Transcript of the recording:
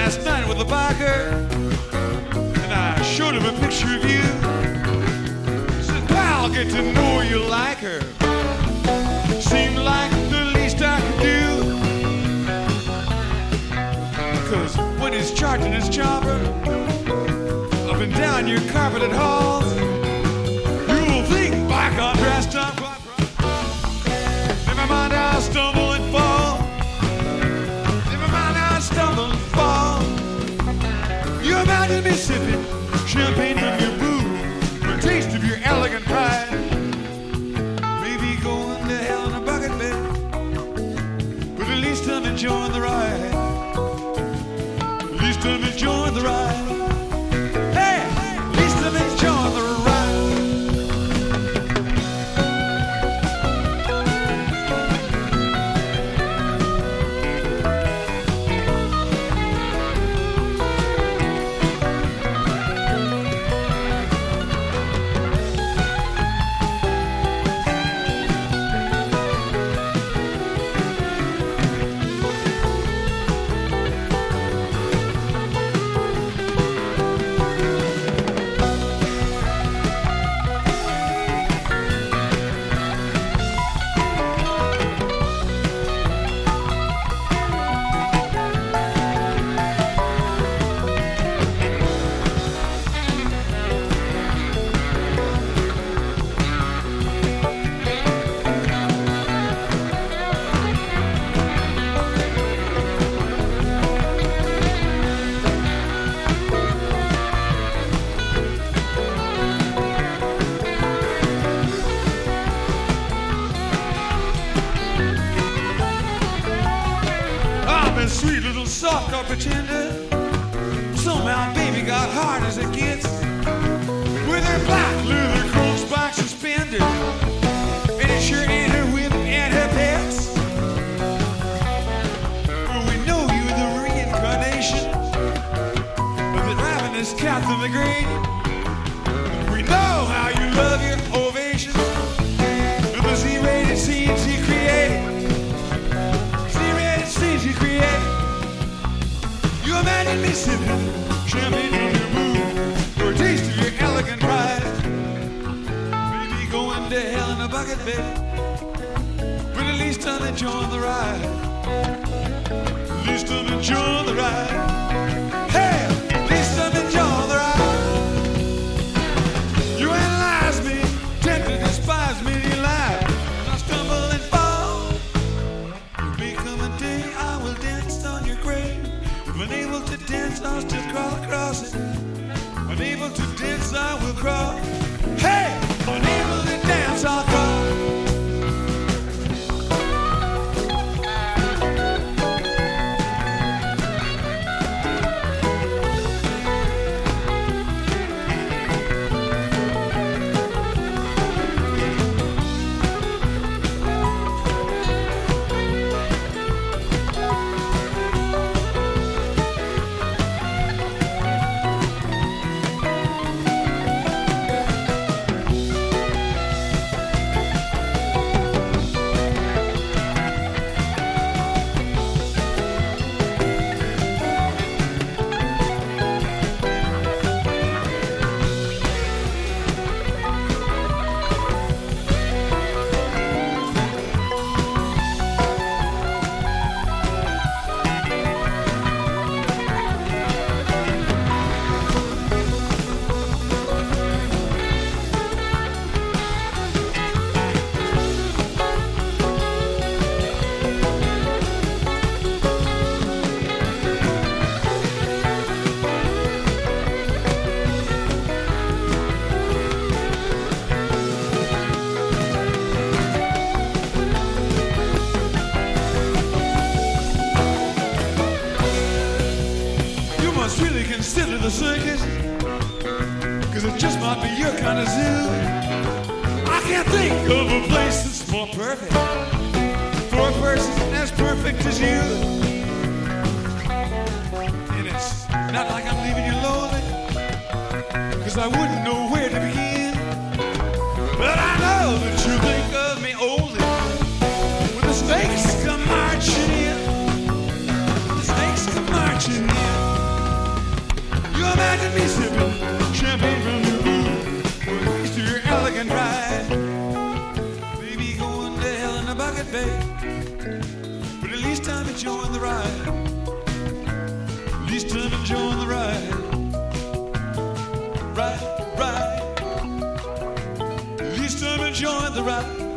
last night with a biker, and I showed him a picture of you. He said, pal, I'll get to know you like her. Seemed like the least I could do. Cause when he's charging his chopper up and down your carpeted halls, you'll think back on dressed up. Never mind how I stumble and fall. Never mind how I stumble and fall. You imagine me sipping champagne from your booth, a taste of your elegant pride. Maybe going to hell in a bucket bed, but at least I'm enjoying the ride. At least I'm enjoying the ride. Hey, at least I'm enjoying the ride. Sweet little soft or pretender. Somehow baby got hard as it gets. With her black leather coat spike suspended, and it sure ain't her whip and her pets. Well, we know you're the reincarnation of the ravenous Catherine the Great. We know how you love your ovations and the Z-rated scenes you create. Z-rated scenes you create. You imagine me sipping champagne in your mood, or a taste of your elegant pride. Maybe going to hell in a bucket bed, but at least I'm enjoying the ride. At least I'm enjoying the ride. Hey, at least I'm enjoying the ride. You analyze me, tend to despise me, you lie. I stumble and fall. There may come a day I will dance on your grave. Unable to dance, I'll still crawl across it. Unable to dance, I will crawl. Hey! Unable to dance, I'll crawl. Consider the circus, cause it just might be your kind of zoo. I can't think of a place that's more perfect for a person as perfect as you. And it's not like I'm leaving you lonely, cause I wouldn't know where to begin. But I know that you think of me only when the snakes come marching in. The snakes come marching in. find me sipping champagne from the blue. East to your elegant ride. Baby, going to hell in a bucket, babe. But at least I'm enjoying the ride. At least I'm enjoying the ride. Ride. At least I'm enjoying the ride.